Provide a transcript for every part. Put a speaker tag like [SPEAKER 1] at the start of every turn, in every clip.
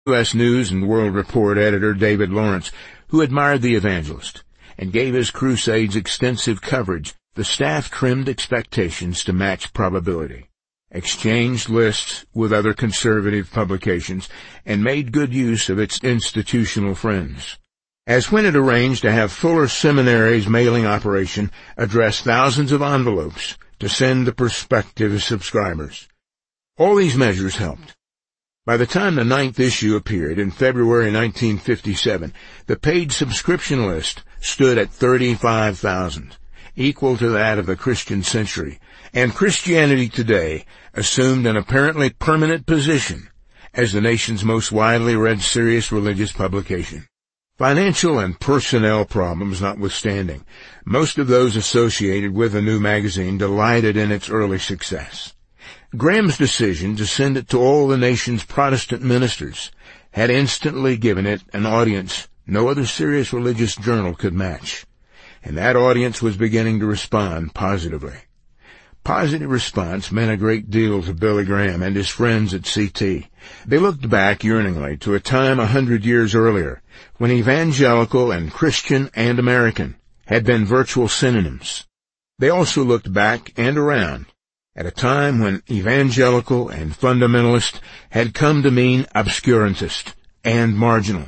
[SPEAKER 1] U.S. News and World Report editor David Lawrence, who admired the evangelist and gave his crusades extensive coverage, the staff trimmed expectations to match probability, exchanged lists with other conservative publications, and made good use of its institutional friends. As when it arranged to have Fuller Seminary's mailing operation address thousands of envelopes to send to prospective subscribers. All these measures helped. By the time the 9th issue appeared in February 1957, the paid subscription list stood at 35,000, equal to that of the Christian Century, and Christianity Today assumed an apparently permanent position as the nation's most widely read serious religious publication. Financial and personnel problems notwithstanding, most of those associated with the new magazine delighted in its early success. Graham's decision to send it to all the nation's Protestant ministers had instantly given it an audience no other serious religious journal could match, and that audience was beginning to respond positively. Positive response meant a great deal to Billy Graham and his friends at CT. They looked back yearningly to a time 100 years earlier, when evangelical and Christian and American had been virtual synonyms. They also looked back and around at a time when evangelical and fundamentalist had come to mean obscurantist and marginal.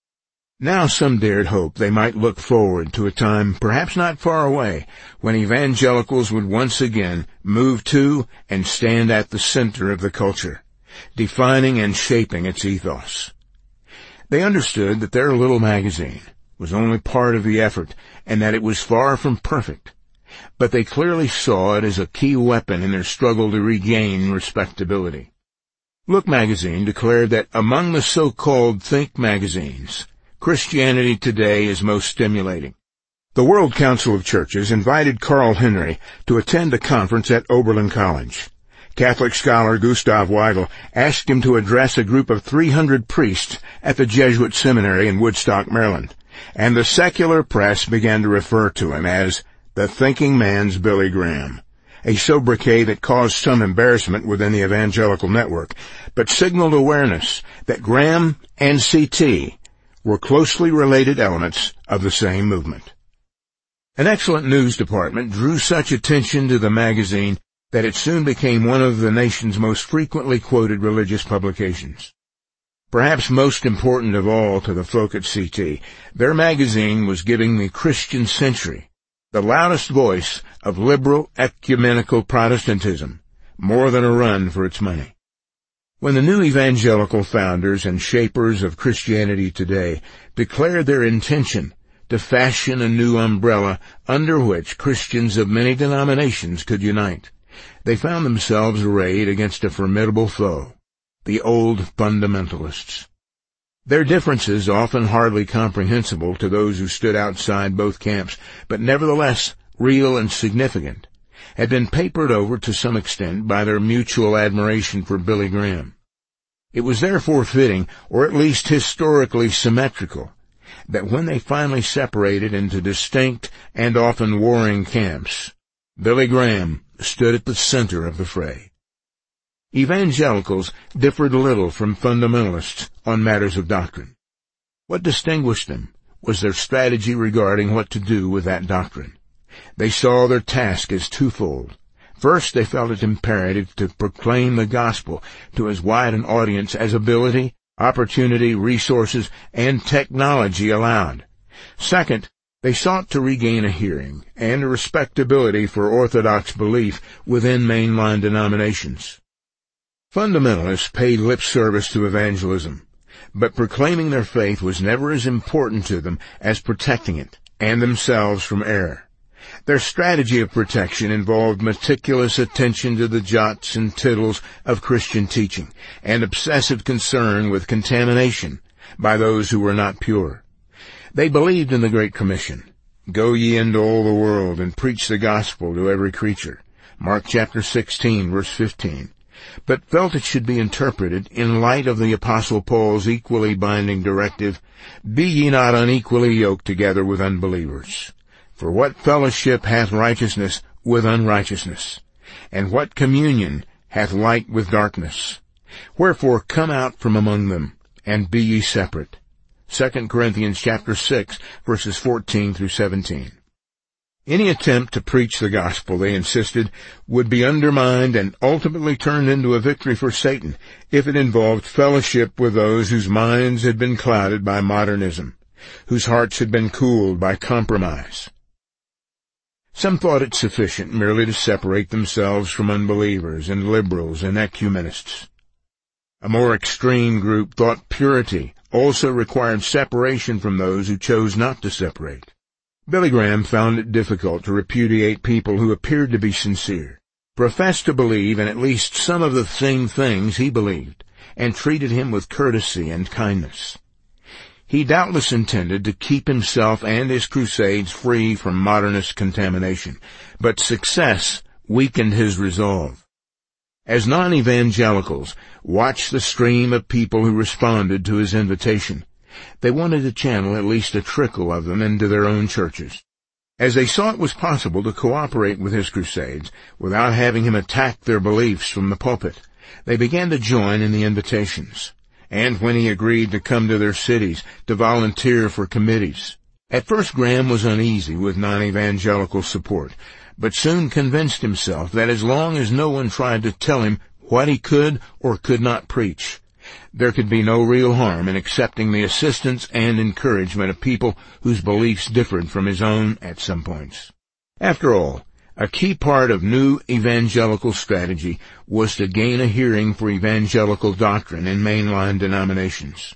[SPEAKER 1] Now some dared hope they might look forward to a time, perhaps not far away, when evangelicals would once again move to and stand at the center of the culture, defining and shaping its ethos. They understood that their little magazine was only part of the effort and that it was far from perfect, but they clearly saw it as a key weapon in their struggle to regain respectability. Look magazine declared that among the so-called think magazines, Christianity Today is most stimulating. The World Council of Churches invited Carl Henry to attend a conference at Oberlin College. Catholic scholar Gustav Weigel asked him to address a group of 300 priests at the Jesuit Seminary in Woodstock, Maryland, and the secular press began to refer to him as the thinking man's Billy Graham, a sobriquet that caused some embarrassment within the evangelical network, but signaled awareness that Graham and CT were closely related elements of the same movement. An excellent news department drew such attention to the magazine that it soon became one of the nation's most frequently quoted religious publications. Perhaps most important of all to the folk at CT, their magazine was giving the Christian Century the loudest voice of liberal ecumenical Protestantism, more than a run for its money. When the new evangelical founders and shapers of Christianity Today declared their intention to fashion a new umbrella under which Christians of many denominations could unite, they found themselves arrayed against a formidable foe, the old fundamentalists. Their differences, often hardly comprehensible to those who stood outside both camps, but nevertheless real and significant, had been papered over to some extent by their mutual admiration for Billy Graham. It was therefore fitting, or at least historically symmetrical, that when they finally separated into distinct and often warring camps, Billy Graham stood at the center of the fray. Evangelicals differed little from fundamentalists on matters of doctrine. What distinguished them was their strategy regarding what to do with that doctrine. They saw their task as twofold. First, they felt it imperative to proclaim the gospel to as wide an audience as ability, opportunity, resources, and technology allowed. Second, they sought to regain a hearing and a respectability for orthodox belief within mainline denominations. Fundamentalists paid lip service to evangelism, but proclaiming their faith was never as important to them as protecting it and themselves from error. Their strategy of protection involved meticulous attention to the jots and tittles of Christian teaching and obsessive concern with contamination by those who were not pure. They believed in the Great Commission, "Go ye into all the world and preach the gospel to every creature," Mark chapter 16, verse 15, but felt it should be interpreted in light of the Apostle Paul's equally binding directive, "Be ye not unequally yoked together with unbelievers. For what fellowship hath righteousness with unrighteousness? And what communion hath light with darkness? Wherefore come out from among them, and be ye separate. 2 Corinthians chapter 6, verses 14 through 17. Any attempt to preach the gospel, they insisted, would be undermined and ultimately turned into a victory for Satan if it involved fellowship with those whose minds had been clouded by modernism, whose hearts had been cooled by compromise. Some thought it sufficient merely to separate themselves from unbelievers and liberals and ecumenists. A more extreme group thought purity also required separation from those who chose not to separate. Billy Graham found it difficult to repudiate people who appeared to be sincere, professed to believe in at least some of the same things he believed, and treated him with courtesy and kindness. He doubtless intended to keep himself and his crusades free from modernist contamination, but success weakened his resolve. As non-evangelicals watched the stream of people who responded to his invitation, they wanted to channel at least a trickle of them into their own churches. As they saw it was possible to cooperate with his crusades without having him attack their beliefs from the pulpit, they began to join in the invitations. And when he agreed to come to their cities to volunteer for committees. At first Graham was uneasy with non-evangelical support, but soon convinced himself that as long as no one tried to tell him what he could or could not preach, there could be no real harm in accepting the assistance and encouragement of people whose beliefs differed from his own at some points. After all, a key part of new evangelical strategy was to gain a hearing for evangelical doctrine in mainline denominations.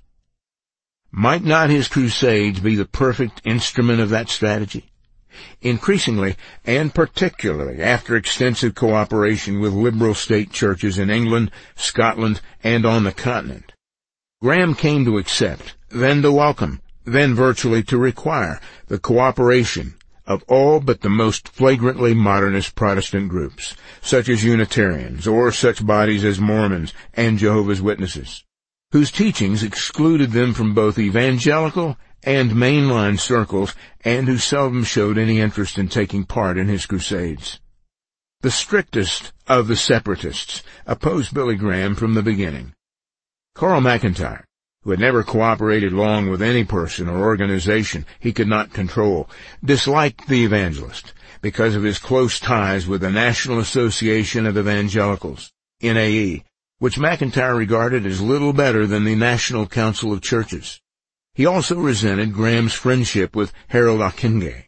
[SPEAKER 1] Might not his crusades be the perfect instrument of that strategy? Increasingly, and particularly after extensive cooperation with liberal state churches in England, Scotland, and on the continent, Graham came to accept, then to welcome, then virtually to require the cooperation of all but the most flagrantly modernist Protestant groups, such as Unitarians or such bodies as Mormons and Jehovah's Witnesses, whose teachings excluded them from both evangelical and mainline circles, and who seldom showed any interest in taking part in his crusades. The strictest of the separatists opposed Billy Graham from the beginning. Carl McIntyre, who had never cooperated long with any person or organization he could not control, disliked the evangelist because of his close ties with the National Association of Evangelicals, NAE, which McIntyre regarded as little better than the National Council of Churches. He also resented Graham's friendship with Harold Ockenga,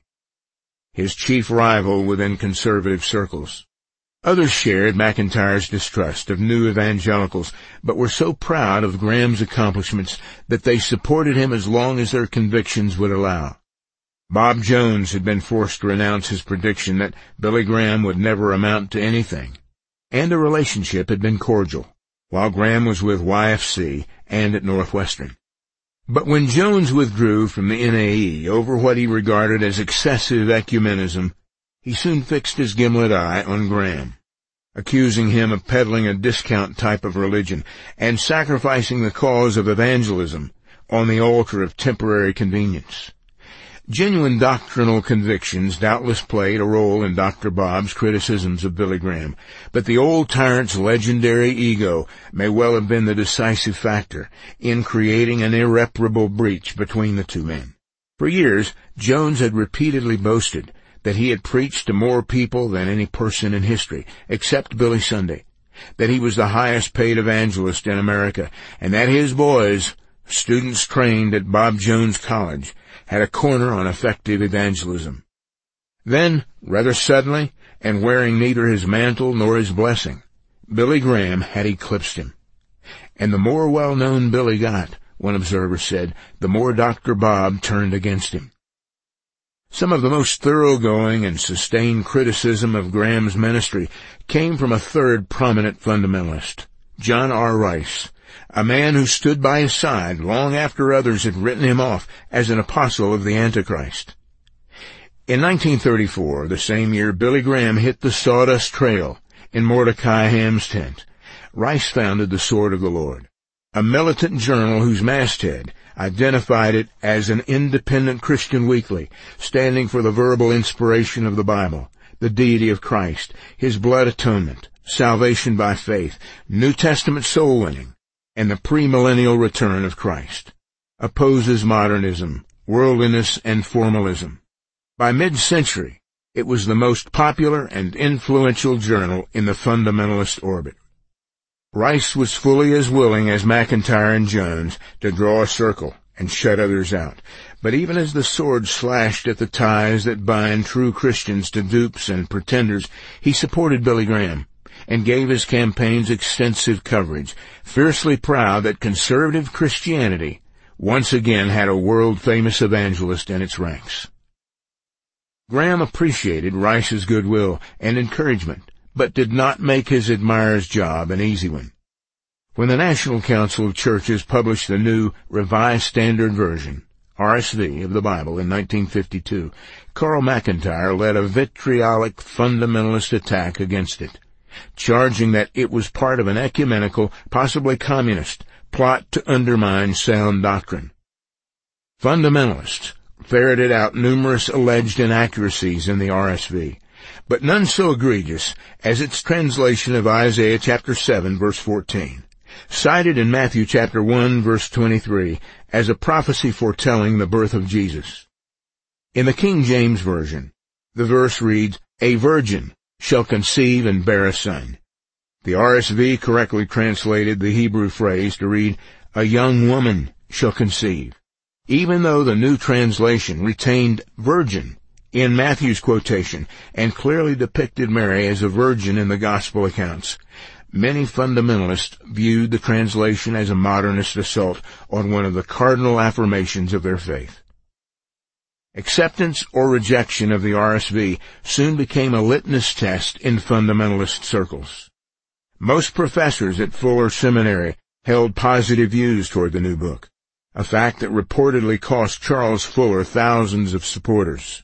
[SPEAKER 1] his chief rival within conservative circles. Others shared McIntyre's distrust of new evangelicals, but were so proud of Graham's accomplishments that they supported him as long as their convictions would allow. Bob Jones had been forced to renounce his prediction that Billy Graham would never amount to anything, and the relationship had been cordial, while Graham was with YFC and at Northwestern. But when Jones withdrew from the NAE over what he regarded as excessive ecumenism, he soon fixed his gimlet eye on Graham, accusing him of peddling a discount type of religion and sacrificing the cause of evangelism on the altar of temporary convenience. Genuine doctrinal convictions doubtless played a role in Dr. Bob's criticisms of Billy Graham, but the old tyrant's legendary ego may well have been the decisive factor in creating an irreparable breach between the two men. For years, Jones had repeatedly boasted that he had preached to more people than any person in history, except Billy Sunday, that he was the highest-paid evangelist in America, and that his boys, students trained at Bob Jones College, had a corner on effective evangelism. Then, rather suddenly, and wearing neither his mantle nor his blessing, Billy Graham had eclipsed him. And the more well-known Billy got, one observer said, the more Dr. Bob turned against him. Some of the most thoroughgoing and sustained criticism of Graham's ministry came from a third prominent fundamentalist, John R. Rice, a man who stood by his side long after others had written him off as an apostle of the Antichrist. In 1934, the same year Billy Graham hit the Sawdust Trail in Mordecai Ham's tent, Rice founded the Sword of the Lord, a militant journal whose masthead identified it as an independent Christian weekly, standing for the verbal inspiration of the Bible, the deity of Christ, his blood atonement, salvation by faith, New Testament soul winning, and the premillennial return of Christ. Opposes modernism, worldliness, and formalism. By mid-century, it was the most popular and influential journal in the fundamentalist orbit. Rice was fully as willing as McIntyre and Jones to draw a circle and shut others out. But even as the sword slashed at the ties that bind true Christians to dupes and pretenders, he supported Billy Graham and gave his campaigns extensive coverage, fiercely proud that conservative Christianity once again had a world-famous evangelist in its ranks. Graham appreciated Rice's goodwill and encouragement, but did not make his admirer's job an easy one. When the National Council of Churches published the new Revised Standard Version, RSV, of the Bible in 1952, Carl McIntyre led a vitriolic fundamentalist attack against it, charging that it was part of an ecumenical, possibly communist, plot to undermine sound doctrine. Fundamentalists ferreted out numerous alleged inaccuracies in the RSV, but none so egregious as its translation of Isaiah chapter 7, verse 14, cited in Matthew chapter 1, verse 23, as a prophecy foretelling the birth of Jesus. In the King James Version, the verse reads, "A virgin shall conceive and bear a son." The RSV correctly translated the Hebrew phrase to read, "A young woman shall conceive," even though the new translation retained virgin in Matthew's quotation and clearly depicted Mary as a virgin in the gospel accounts. Many fundamentalists viewed the translation as a modernist assault on one of the cardinal affirmations of their faith. Acceptance or rejection of the RSV soon became a litmus test in fundamentalist circles. Most professors at Fuller Seminary held positive views toward the new book, a fact that reportedly cost Charles Fuller thousands of supporters.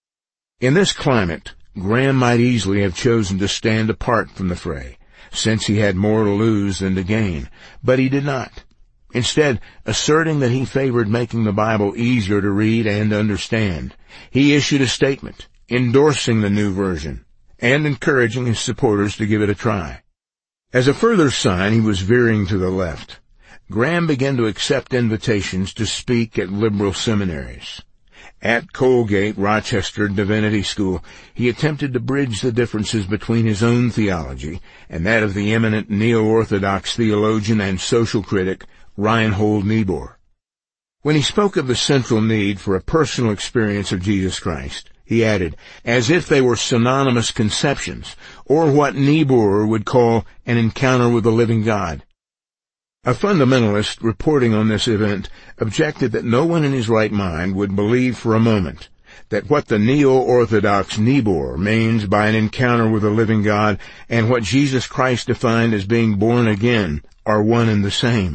[SPEAKER 1] In this climate, Graham might easily have chosen to stand apart from the fray, since he had more to lose than to gain, but he did not. Instead, asserting that he favored making the Bible easier to read and understand, he issued a statement endorsing the new version and encouraging his supporters to give it a try. As a further sign he was veering to the left, Graham began to accept invitations to speak at liberal seminaries. At Colgate Rochester Divinity School, he attempted to bridge the differences between his own theology and that of the eminent neo-Orthodox theologian and social critic Reinhold Niebuhr. When he spoke of the central need for a personal experience of Jesus Christ, he added, as if they were synonymous conceptions, or what Niebuhr would call an encounter with the living God. A fundamentalist reporting on this event objected that no one in his right mind would believe for a moment that what the neo-Orthodox Niebuhr means by an encounter with the living God and what Jesus Christ defined as being born again are one and the same.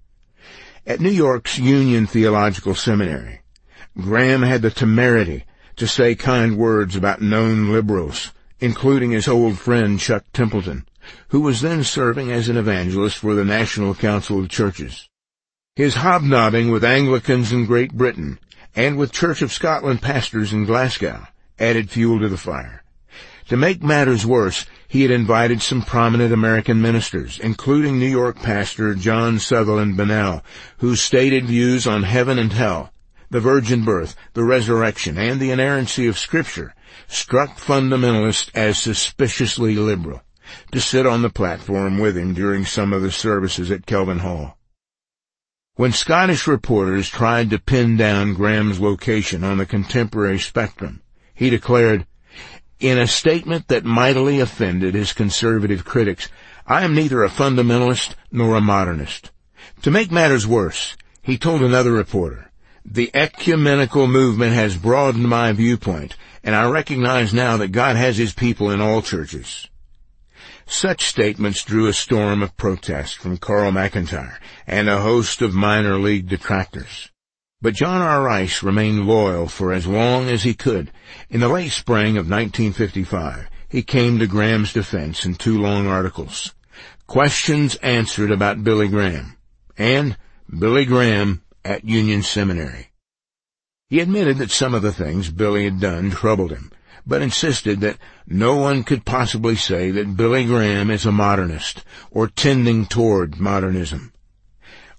[SPEAKER 1] At New York's Union Theological Seminary, Graham had the temerity to say kind words about known liberals, including his old friend Chuck Templeton, who was then serving as an evangelist for the National Council of Churches. His hobnobbing with Anglicans in Great Britain and with Church of Scotland pastors in Glasgow added fuel to the fire. To make matters worse, he had invited some prominent American ministers, including New York pastor John Sutherland Bennell, whose stated views on heaven and hell, the virgin birth, the resurrection, and the inerrancy of Scripture struck fundamentalists as suspiciously liberal, to sit on the platform with him during some of the services at Kelvin Hall. When Scottish reporters tried to pin down Graham's location on the contemporary spectrum, he declared, in a statement that mightily offended his conservative critics, "I am neither a fundamentalist nor a modernist." To make matters worse, he told another reporter, "The ecumenical movement has broadened my viewpoint, and I recognize now that God has His people in all churches." Such statements drew a storm of protest from Carl McIntyre and a host of minor league detractors. But John R. Rice remained loyal for as long as he could. In the late spring of 1955, he came to Graham's defense in 2 long articles, Questions Answered About Billy Graham, and Billy Graham at Union Seminary. He admitted that some of the things Billy had done troubled him, but insisted that no one could possibly say that Billy Graham is a modernist or tending toward modernism.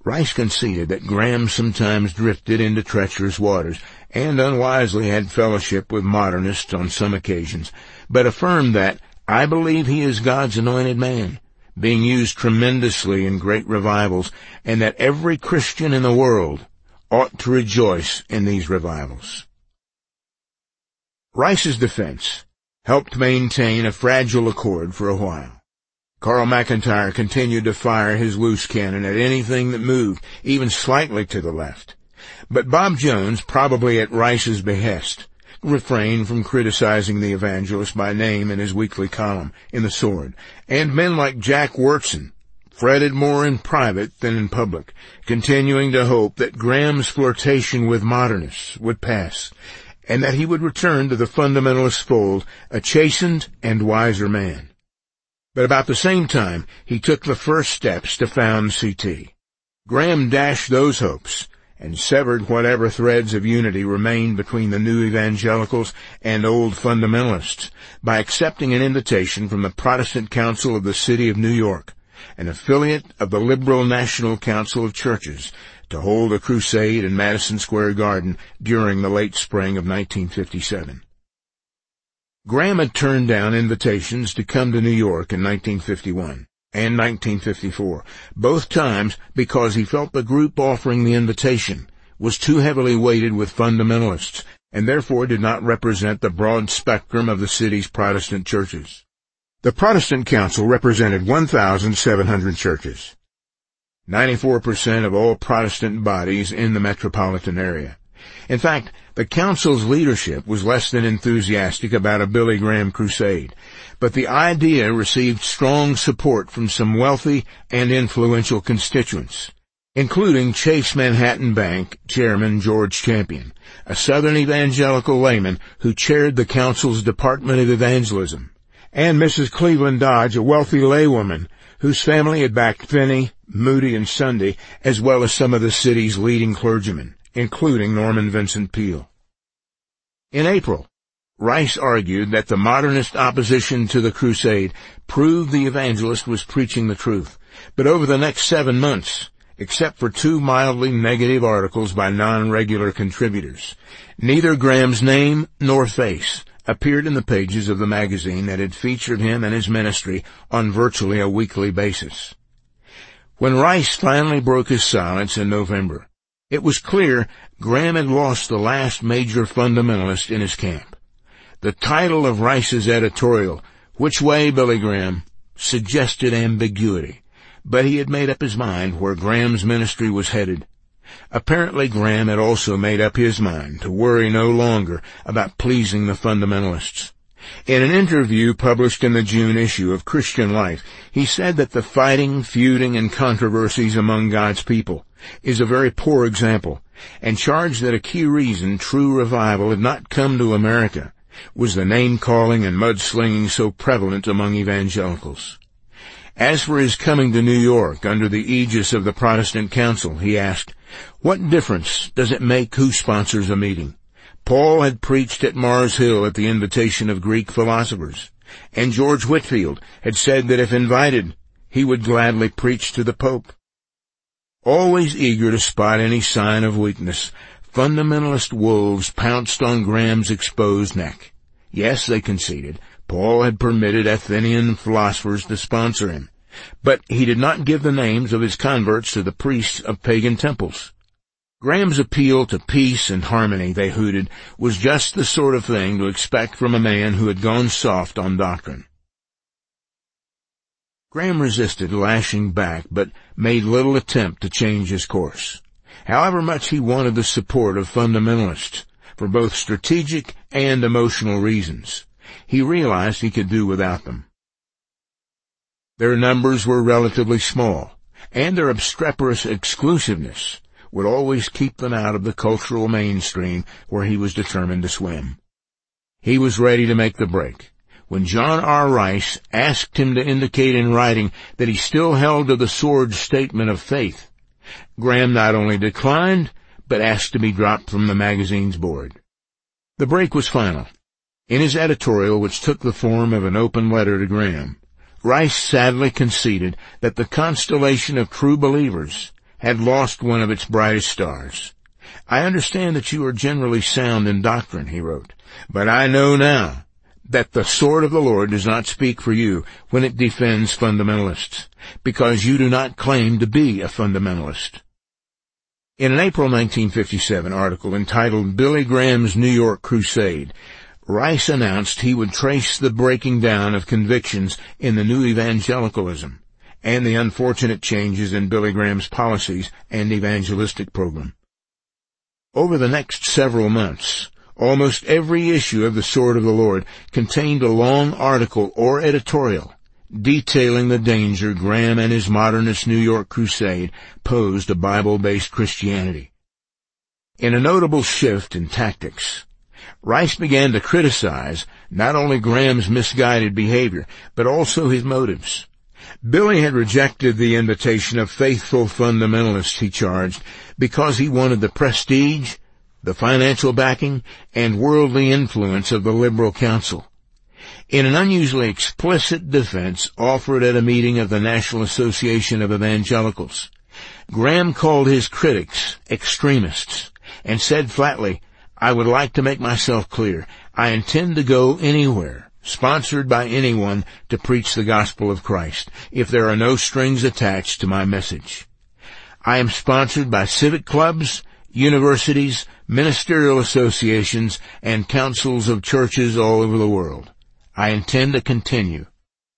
[SPEAKER 1] Rice conceded that Graham sometimes drifted into treacherous waters and unwisely had fellowship with modernists on some occasions, but affirmed that, "I believe he is God's anointed man, being used tremendously in great revivals, and that every Christian in the world ought to rejoice in these revivals." Rice's defense helped maintain a fragile accord for a while. Carl McIntyre continued to fire his loose cannon at anything that moved, even slightly to the left. But Bob Jones, probably at Rice's behest, refrained from criticizing the evangelist by name in his weekly column in The Sword, and men like Jack Wyrtzen fretted more in private than in public, continuing to hope that Graham's flirtation with modernists would pass, and that he would return to the fundamentalist fold a chastened and wiser man. But about the same time, he took the first steps to found CT. Graham dashed those hopes and severed whatever threads of unity remained between the new evangelicals and old fundamentalists by accepting an invitation from the Protestant Council of the City of New York, an affiliate of the Liberal National Council of Churches, to hold a crusade in Madison Square Garden during the late spring of 1957. Graham had turned down invitations to come to New York in 1951 and 1954, both times because he felt the group offering the invitation was too heavily weighted with fundamentalists and therefore did not represent the broad spectrum of the city's Protestant churches. The Protestant Council represented 1,700 churches, 94% of all Protestant bodies in the metropolitan area. In fact, the council's leadership was less than enthusiastic about a Billy Graham crusade, but the idea received strong support from some wealthy and influential constituents, including Chase Manhattan Bank chairman George Champion, a Southern evangelical layman who chaired the council's Department of Evangelism, and Mrs. Cleveland Dodge, a wealthy laywoman whose family had backed Finney, Moody, and Sunday, as well as some of the city's leading clergymen, including Norman Vincent Peale. In April, Rice argued that the modernist opposition to the crusade proved the evangelist was preaching the truth, but over the next 7 months, except for 2 mildly negative articles by non-regular contributors, neither Graham's name nor face appeared in the pages of the magazine that had featured him and his ministry on virtually a weekly basis. When Rice finally broke his silence in November, it was clear Graham had lost the last major fundamentalist in his camp. The title of Rice's editorial, "Which Way, Billy Graham?" suggested ambiguity, but he had made up his mind where Graham's ministry was headed. Apparently Graham had also made up his mind to worry no longer about pleasing the fundamentalists. In an interview published in the June issue of Christian Life, he said that the fighting, feuding, and controversies among God's people is a very poor example, and charged that a key reason true revival had not come to America was the name-calling and mudslinging so prevalent among evangelicals. As for his coming to New York under the aegis of the Protestant Council, he asked, "What difference does it make who sponsors a meeting? Paul had preached at Mars Hill at the invitation of Greek philosophers, and George Whitefield had said that if invited, he would gladly preach to the Pope." Always eager to spot any sign of weakness, fundamentalist wolves pounced on Graham's exposed neck. Yes, they conceded, Paul had permitted Athenian philosophers to sponsor him, but he did not give the names of his converts to the priests of pagan temples. Graham's appeal to peace and harmony, they hooted, was just the sort of thing to expect from a man who had gone soft on doctrine. Graham resisted lashing back, but made little attempt to change his course. However much he wanted the support of fundamentalists, for both strategic and emotional reasons, he realized he could do without them. Their numbers were relatively small, and their obstreperous exclusiveness would always keep them out of the cultural mainstream where he was determined to swim. He was ready to make the break. When John R. Rice asked him to indicate in writing that he still held to the Sword's statement of faith, Graham not only declined, but asked to be dropped from the magazine's board. The break was final. In his editorial, which took the form of an open letter to Graham, Rice sadly conceded that the constellation of true believers had lost one of its brightest stars. "I understand that you are generally sound in doctrine," he wrote, "but I know now that the sword of the Lord does not speak for you when it defends fundamentalists, because you do not claim to be a fundamentalist." In an April 1957 article entitled "Billy Graham's New York Crusade," Rice announced he would trace the breaking down of convictions in the new evangelicalism and the unfortunate changes in Billy Graham's policies and evangelistic program. Over the next several months, almost every issue of the Sword of the Lord contained a long article or editorial detailing the danger Graham and his modernist New York crusade posed to Bible-based Christianity. In a notable shift in tactics, Rice began to criticize not only Graham's misguided behavior, but also his motives. Billy had rejected the invitation of faithful fundamentalists, he charged, because he wanted the prestige, the financial backing, and worldly influence of the liberal council. In an unusually explicit defense offered at a meeting of the National Association of Evangelicals, Graham called his critics extremists and said flatly, "I would like to make myself clear. I intend to go anywhere, sponsored by anyone, to preach the gospel of Christ, if there are no strings attached to my message. I am sponsored by civic clubs, universities, ministerial associations, and councils of churches all over the world. I intend to continue."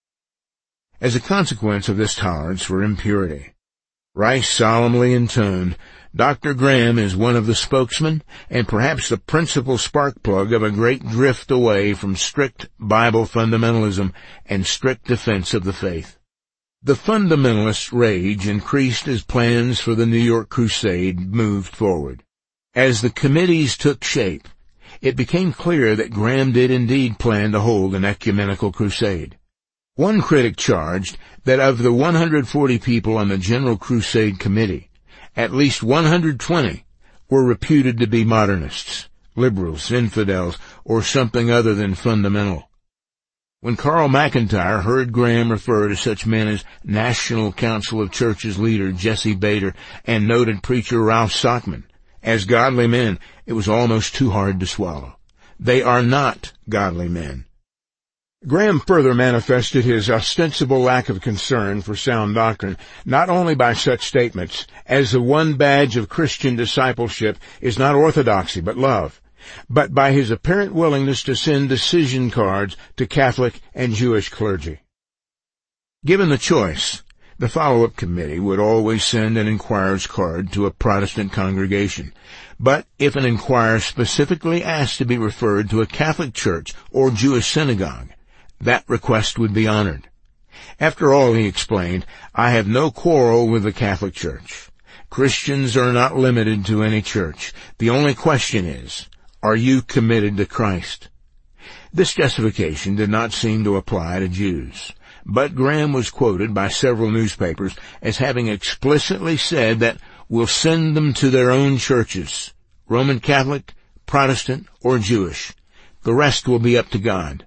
[SPEAKER 1] As a consequence of this tolerance for impurity, Rice solemnly intoned, "Dr. Graham is one of the spokesmen and perhaps the principal spark plug of a great drift away from strict Bible fundamentalism and strict defense of the faith." The fundamentalist rage increased as plans for the New York crusade moved forward. As the committees took shape, it became clear that Graham did indeed plan to hold an ecumenical crusade. One critic charged that of the 140 people on the General Crusade Committee, at least 120 were reputed to be modernists, liberals, infidels, or something other than fundamental. When Carl McIntyre heard Graham refer to such men as National Council of Churches leader Jesse Bader and noted preacher Ralph Sockman as godly men, it was almost too hard to swallow. They are not godly men. Graham further manifested his ostensible lack of concern for sound doctrine, not only by such statements as the one badge of Christian discipleship is not orthodoxy but love, but by his apparent willingness to send decision cards to Catholic and Jewish clergy. Given the choice, the follow-up committee would always send an inquirer's card to a Protestant congregation, but if an inquirer specifically asked to be referred to a Catholic church or Jewish synagogue, that request would be honored. After all, he explained, I have no quarrel with the Catholic Church. Christians are not limited to any church. The only question is, are you committed to Christ? This justification did not seem to apply to Jews, but Graham was quoted by several newspapers as having explicitly said that we'll send them to their own churches, Roman Catholic, Protestant, or Jewish. The rest will be up to God.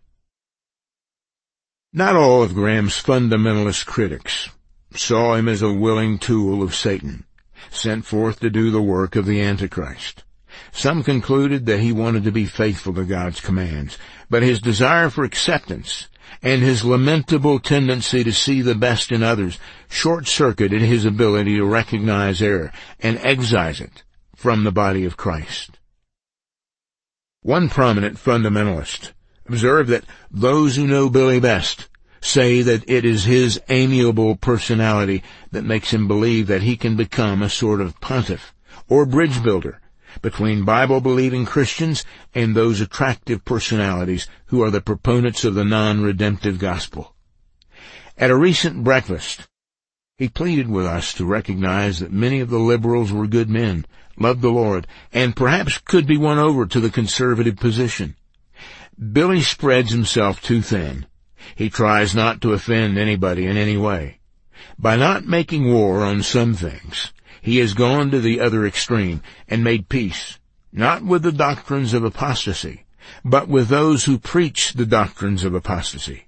[SPEAKER 1] Not all of Graham's fundamentalist critics saw him as a willing tool of Satan, sent forth to do the work of the Antichrist. Some concluded that he wanted to be faithful to God's commands, but his desire for acceptance and his lamentable tendency to see the best in others short-circuited his ability to recognize error and excise it from the body of Christ. One prominent fundamentalist observed that those who know Billy best say that it is his amiable personality that makes him believe that he can become a sort of pontiff or bridge builder between Bible-believing Christians and those attractive personalities who are the proponents of the non-redemptive gospel. At a recent breakfast, he pleaded with us to recognize that many of the liberals were good men, loved the Lord, and perhaps could be won over to the conservative position. Billy spreads himself too thin. He tries not to offend anybody in any way. By not making war on some things, he has gone to the other extreme and made peace, not with the doctrines of apostasy, but with those who preach the doctrines of apostasy.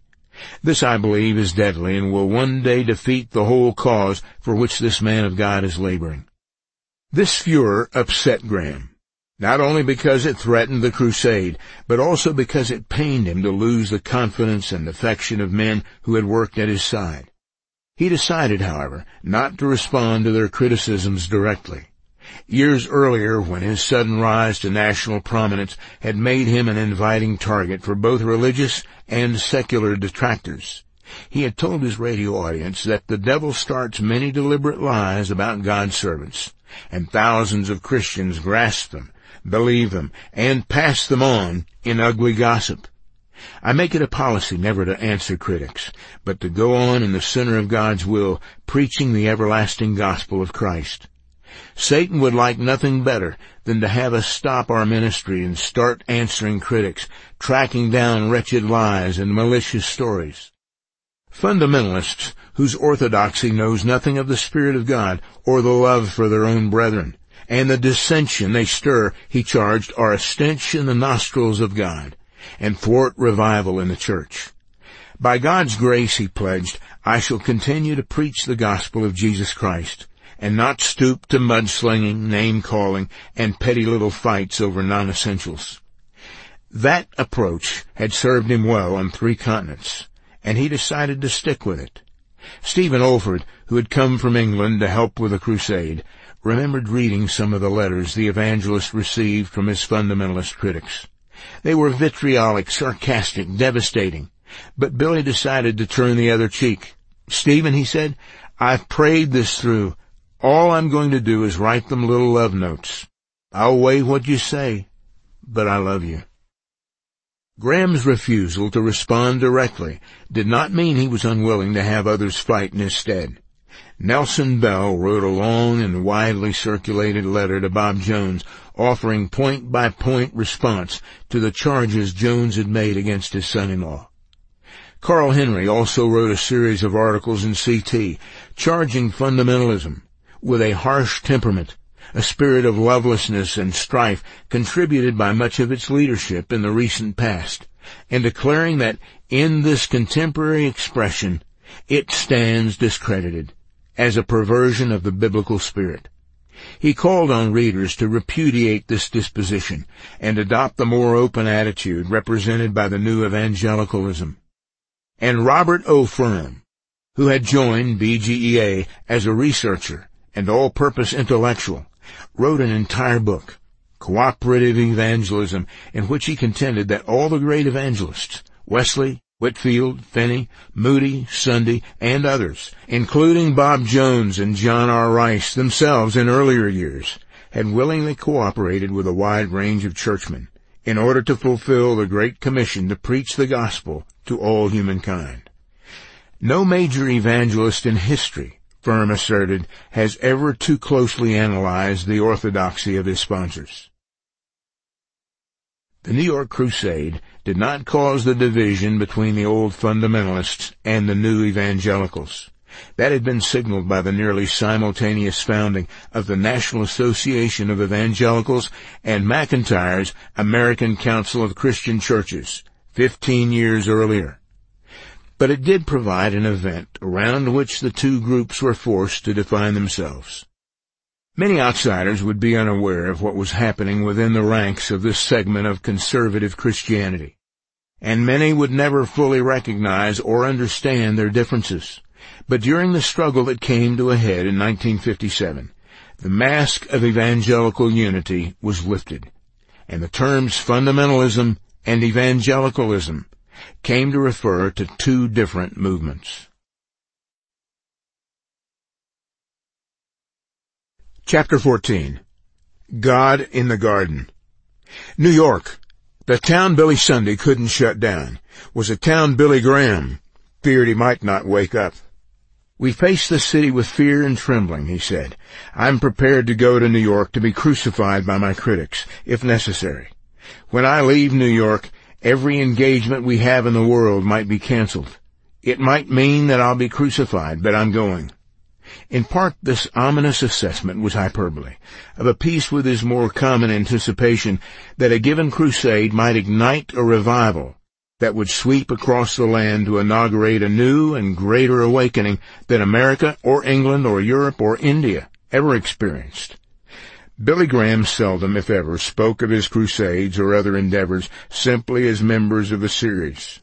[SPEAKER 1] This, I believe, is deadly and will one day defeat the whole cause for which this man of God is laboring. This furor upset Graham, not only because it threatened the crusade, but also because it pained him to lose the confidence and affection of men who had worked at his side. He decided, however, not to respond to their criticisms directly. Years earlier, when his sudden rise to national prominence had made him an inviting target for both religious and secular detractors, he had told his radio audience that the devil starts many deliberate lies about God's servants, and thousands of Christians grasp them, believe them, and pass them on in ugly gossip. I make it a policy never to answer critics, but to go on in the center of God's will, preaching the everlasting gospel of Christ. Satan would like nothing better than to have us stop our ministry and start answering critics, tracking down wretched lies and malicious stories. Fundamentalists, whose orthodoxy knows nothing of the Spirit of God or the love for their own brethren, and the dissension they stir, he charged, are a stench in the nostrils of God, and thwart revival in the church. By God's grace, he pledged, I shall continue to preach the gospel of Jesus Christ, and not stoop to mudslinging, name-calling, and petty little fights over non-essentials. That approach had served him well on 3 continents, and he decided to stick with it. Stephen Olford, who had come from England to help with the crusade, remembered reading some of the letters the evangelist received from his fundamentalist critics. They were vitriolic, sarcastic, devastating, but Billy decided to turn the other cheek. Stephen, he said, I've prayed this through. All I'm going to do is write them little love notes. I'll weigh what you say, but I love you. Graham's refusal to respond directly did not mean he was unwilling to have others fight in his stead. Nelson Bell wrote a long and widely circulated letter to Bob Jones offering point-by-point response to the charges Jones had made against his son-in-law. Carl Henry also wrote a series of articles in CT charging fundamentalism with a harsh temperament, a spirit of lovelessness and strife contributed by much of its leadership in the recent past, and declaring that in this contemporary expression it stands discredited as a perversion of the biblical spirit. He called on readers to repudiate this disposition and adopt the more open attitude represented by the new evangelicalism. And Robert O. Firm, who had joined BGEA as a researcher and all-purpose intellectual, wrote an entire book, Cooperative Evangelism, in which he contended that all the great evangelists, Wesley, Whitefield, Finney, Moody, Sunday, and others, including Bob Jones and John R. Rice themselves in earlier years, had willingly cooperated with a wide range of churchmen in order to fulfill the Great Commission to preach the gospel to all humankind. No major evangelist in history, Firm asserted, has ever too closely analyzed the orthodoxy of his sponsors. The New York Crusade did not cause the division between the old fundamentalists and the new evangelicals. That had been signaled by the nearly simultaneous founding of the National Association of Evangelicals and McIntyre's American Council of Christian Churches, 15 years earlier. But it did provide an event around which the two groups were forced to define themselves. Many outsiders would be unaware of what was happening within the ranks of this segment of conservative Christianity, and many would never fully recognize or understand their differences. But during the struggle that came to a head in 1957, the mask of evangelical unity was lifted, and the terms fundamentalism and evangelicalism came to refer to two different movements. Chapter 14. God in the Garden. New York, the town Billy Sunday couldn't shut down, was a town Billy Graham feared he might not wake up. We face the city with fear and trembling, he said. I'm prepared to go to New York to be crucified by my critics, if necessary. When I leave New York, every engagement we have in the world might be canceled. It might mean that I'll be crucified, but I'm going. In part, this ominous assessment was hyperbole, of a piece with his more common anticipation that a given crusade might ignite a revival that would sweep across the land to inaugurate a new and greater awakening than America or England or Europe or India ever experienced. Billy Graham seldom, if ever, spoke of his crusades or other endeavors simply as members of a series,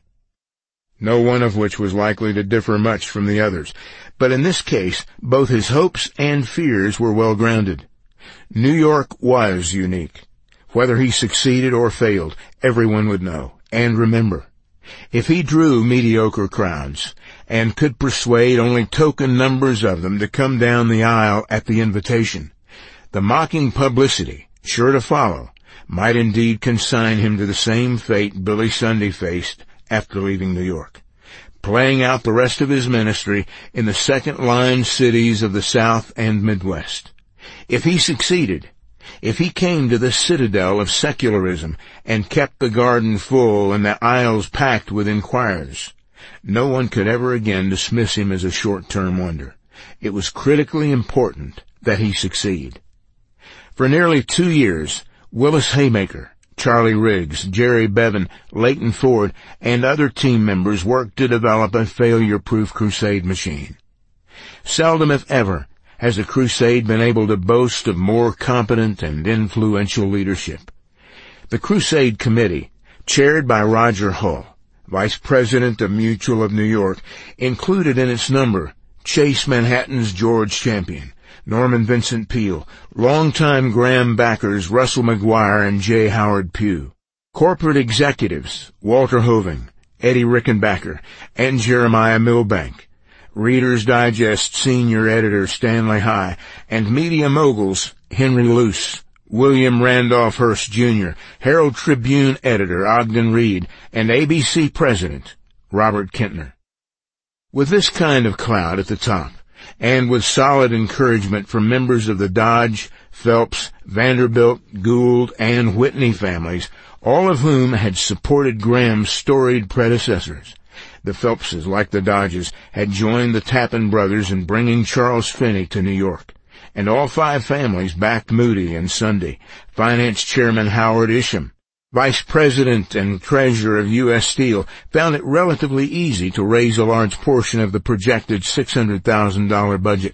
[SPEAKER 1] no one of which was likely to differ much from the others. But in this case, both his hopes and fears were well grounded. New York was unique. Whether he succeeded or failed, everyone would know and remember. If he drew mediocre crowds and could persuade only token numbers of them to come down the aisle at the invitation, the mocking publicity, sure to follow, might indeed consign him to the same fate Billy Sunday faced after leaving New York, playing out the rest of his ministry in the second-line cities of the South and Midwest. If he succeeded, if he came to the citadel of secularism and kept the garden full and the aisles packed with inquirers, no one could ever again dismiss him as a short-term wonder. It was critically important that he succeed. For nearly 2 years, Willis Haymaker, Charlie Riggs, Jerry Bevan, Leighton Ford, and other team members worked to develop a failure-proof crusade machine. Seldom, if ever, has a crusade been able to boast of more competent and influential leadership. The Crusade Committee, chaired by Roger Hull, Vice President of Mutual of New York, included in its number Chase Manhattan's George Champion, Norman Vincent Peale, longtime Graham backers Russell McGuire and J. Howard Pugh, corporate executives Walter Hoving, Eddie Rickenbacker, and Jeremiah Milbank, Reader's Digest senior editor Stanley High, and media moguls Henry Luce, William Randolph Hearst Jr., Herald Tribune editor Ogden Reed, and ABC president Robert Kintner. With this kind of cloud at the top, and with solid encouragement from members of the Dodge, Phelps, Vanderbilt, Gould, and Whitney families, all of whom had supported Graham's storied predecessors, the Phelpses, like the Dodges, had joined the Tappan brothers in bringing Charles Finney to New York, and all 5 families backed Moody and Sunday, Finance Chairman Howard Isham, Vice President and Treasurer of U.S. Steel, found it relatively easy to raise a large portion of the projected $600,000 budget.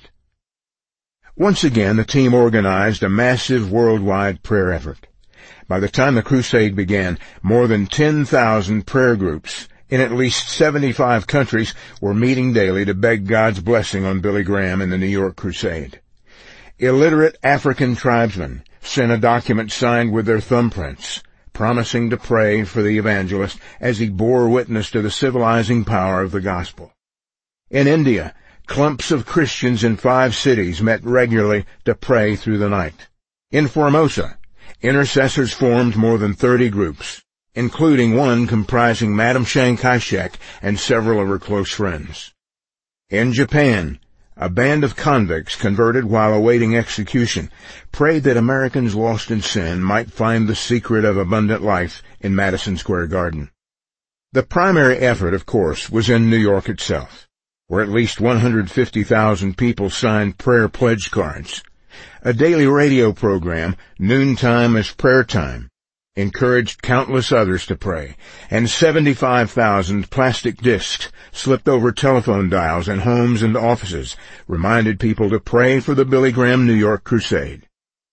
[SPEAKER 1] Once again, the team organized a massive worldwide prayer effort. By the time the crusade began, more than 10,000 prayer groups in at least 75 countries were meeting daily to beg God's blessing on Billy Graham and the New York Crusade. Illiterate African tribesmen sent a document signed with their thumbprints, promising to pray for the evangelist as he bore witness to the civilizing power of the gospel. In India, clumps of Christians in 5 cities met regularly to pray through the night. In Formosa, intercessors formed more than 30 groups, including one comprising Madame Chiang Kai-shek and several of her close friends. In Japan, a band of convicts converted while awaiting execution prayed that Americans lost in sin might find the secret of abundant life in Madison Square Garden. The primary effort, of course, was in New York itself, where at least 150,000 people signed prayer pledge cards. A daily radio program, Noontime is Prayer Time, encouraged countless others to pray, and 75,000 plastic discs slipped over telephone dials in homes and offices reminded people to pray for the Billy Graham New York Crusade.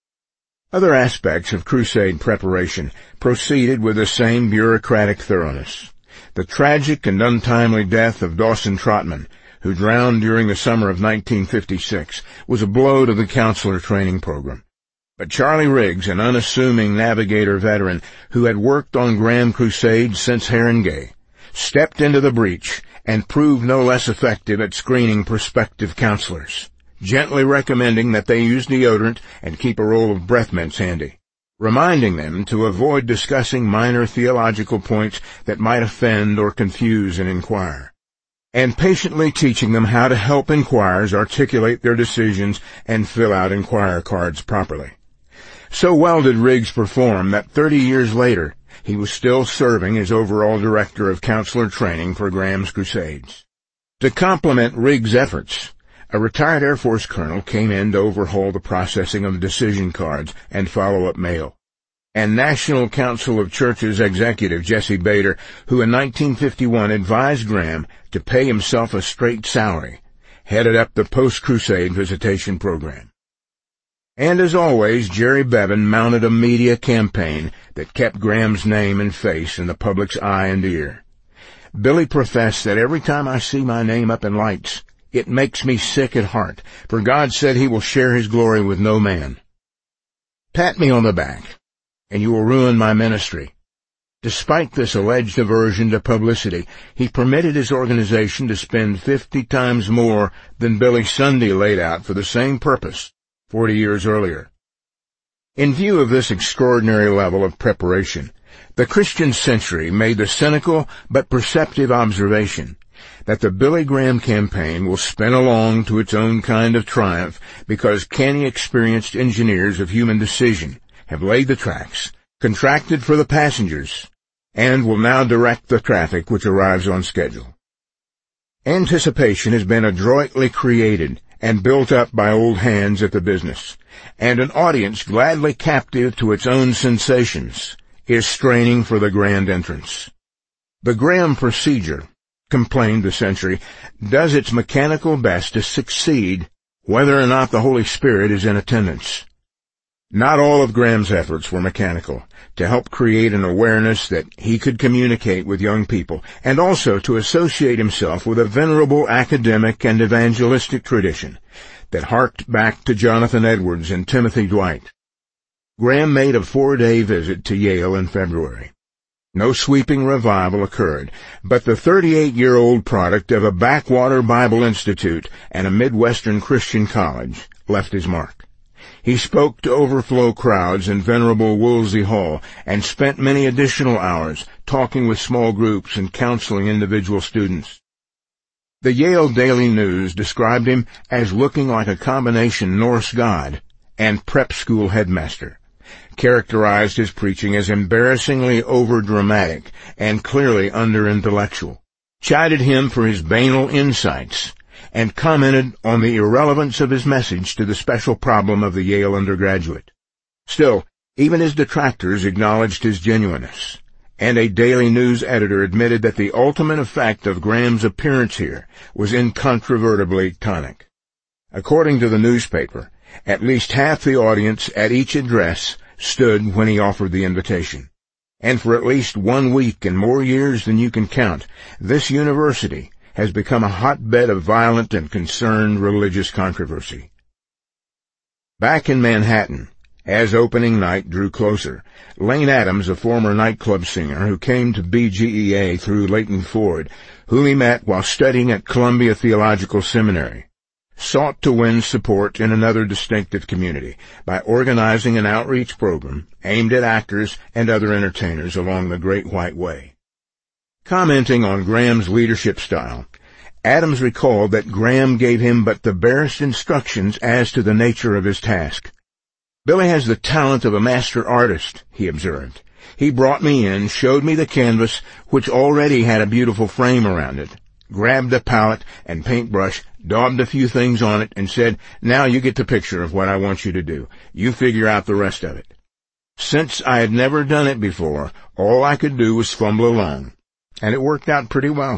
[SPEAKER 1] Other aspects of crusade preparation proceeded with the same bureaucratic thoroughness. The tragic and untimely death of Dawson Trotman, who drowned during the summer of 1956, was a blow to the counselor training program. But Charlie Riggs, an unassuming navigator veteran who had worked on Graham crusades since Haringey, stepped into the breach and proved no less effective at screening prospective counselors, gently recommending that they use deodorant and keep a roll of breath mints handy, reminding them to avoid discussing minor theological points that might offend or confuse an inquirer, and patiently teaching them how to help inquirers articulate their decisions and fill out inquirer cards properly. So well did Riggs perform that 30 years later, he was still serving as overall director of counselor training for Graham's Crusades. To complement Riggs' efforts, a retired Air Force colonel came in to overhaul the processing of decision cards and follow-up mail. and National Council of Churches executive Jesse Bader, who in 1951 advised Graham to pay himself a straight salary, headed up the post-crusade visitation program. And as always, Jerry Bevan mounted a media campaign that kept Graham's name and face in the public's eye and ear. Billy professed that every time I see my name up in lights, it makes me sick at heart, for God said he will share his glory with no man. Pat me on the back, and you will ruin my ministry. Despite this alleged aversion to publicity, he permitted his organization to spend 50 times more than Billy Sunday laid out for the same purpose 40 years earlier. In view of this extraordinary level of preparation, the Christian Century made the cynical but perceptive observation that the Billy Graham campaign will spin along to its own kind of triumph because canny experienced engineers of human decision have laid the tracks, contracted for the passengers, and will now direct the traffic which arrives on schedule. Anticipation has been adroitly created and built up by old hands at the business, and an audience gladly captive to its own sensations is straining for the grand entrance. The Graham procedure, complained the Century, does its mechanical best to succeed whether or not the Holy Spirit is in attendance. Not all of Graham's efforts were mechanical, to help create an awareness that he could communicate with young people, and also to associate himself with a venerable academic and evangelistic tradition that harked back to Jonathan Edwards and Timothy Dwight. Graham made a 4-day visit to Yale in February. No sweeping revival occurred, but the 38-year-old product of a backwater Bible Institute and a Midwestern Christian college left his mark. He spoke to overflow crowds in venerable Woolsey Hall and spent many additional hours talking with small groups and counseling individual students. The Yale Daily News described him as looking like a combination Norse god and prep school headmaster, characterized his preaching as embarrassingly overdramatic and clearly under-intellectual, chided him for his banal insights, and commented on the irrelevance of his message to the special problem of the Yale undergraduate. Still, even his detractors acknowledged his genuineness, and a Daily News editor admitted that the ultimate effect of Graham's appearance here was incontrovertibly tonic. According to the newspaper, at least half the audience at each address stood when he offered the invitation. And for at least 1 week and more years than you can count, this university has become a hotbed of violent and concerned religious controversy. Back in Manhattan, as opening night drew closer, Lane Adams, a former nightclub singer who came to BGEA through Leighton Ford, whom he met while studying at Columbia Theological Seminary, sought to win support in another distinctive community by organizing an outreach program aimed at actors and other entertainers along the Great White Way. Commenting on Graham's leadership style, Adams recalled that Graham gave him but the barest instructions as to the nature of his task. "Billy has the talent of a master artist," he observed. "He brought me in, showed me the canvas, which already had a beautiful frame around it, grabbed a palette and paintbrush, daubed a few things on it, and said, 'Now you get the picture of what I want you to do. You figure out the rest of it.' Since I had never done it before, all I could do was fumble along, and it worked out pretty well."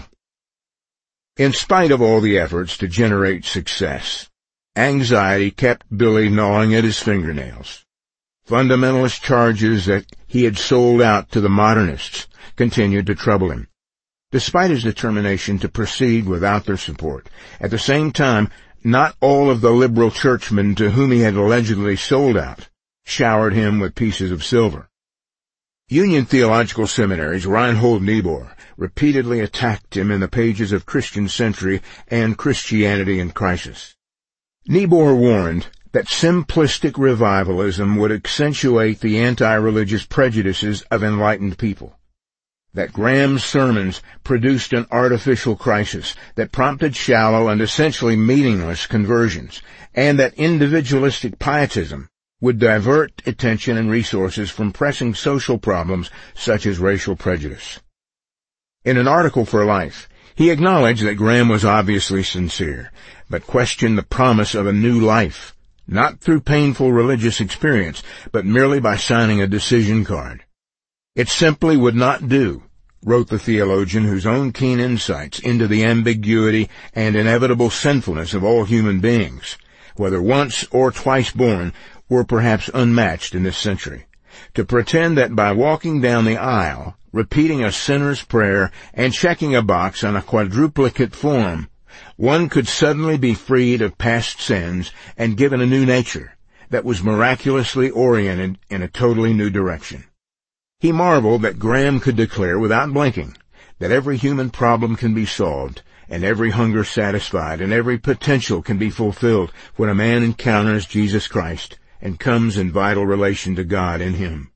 [SPEAKER 1] In spite of all the efforts to generate success, anxiety kept Billy gnawing at his fingernails. Fundamentalist charges that he had sold out to the modernists continued to trouble him, despite his determination to proceed without their support. At the same time, not all of the liberal churchmen to whom he had allegedly sold out showered him with pieces of silver. Union Theological Seminary's Reinhold Niebuhr repeatedly attacked him in the pages of Christian Century and Christianity in Crisis. Niebuhr warned that simplistic revivalism would accentuate the anti-religious prejudices of enlightened people, that Graham's sermons produced an artificial crisis that prompted shallow and essentially meaningless conversions, and that individualistic pietism would divert attention and resources from pressing social problems such as racial prejudice. In an article for Life, he acknowledged that Graham was obviously sincere, but questioned the promise of a new life not through painful religious experience, but merely by signing a decision card. It simply would not do, wrote the theologian whose own keen insights into the ambiguity and inevitable sinfulness of all human beings, whether once or twice born, were perhaps unmatched in this century, to pretend that by walking down the aisle, repeating a sinner's prayer, and checking a box on a quadruplicate form, one could suddenly be freed of past sins and given a new nature that was miraculously oriented in a totally new direction. He marveled that Graham could declare without blinking that every human problem can be solved, and every hunger satisfied, and every potential can be fulfilled when a man encounters Jesus Christ and comes in vital relation to God in Him.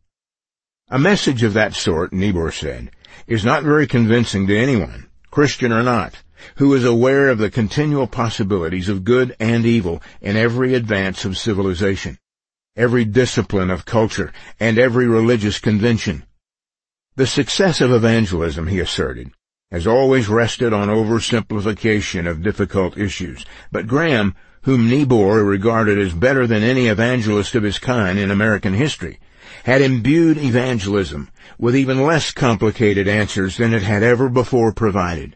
[SPEAKER 1] A message of that sort, Niebuhr said, is not very convincing to anyone, Christian or not, who is aware of the continual possibilities of good and evil in every advance of civilization, every discipline of culture, and every religious convention. The success of evangelism, he asserted, has always rested on oversimplification of difficult issues, but Graham, whom Niebuhr regarded as better than any evangelist of his kind in American history, had imbued evangelism with even less complicated answers than it had ever before provided.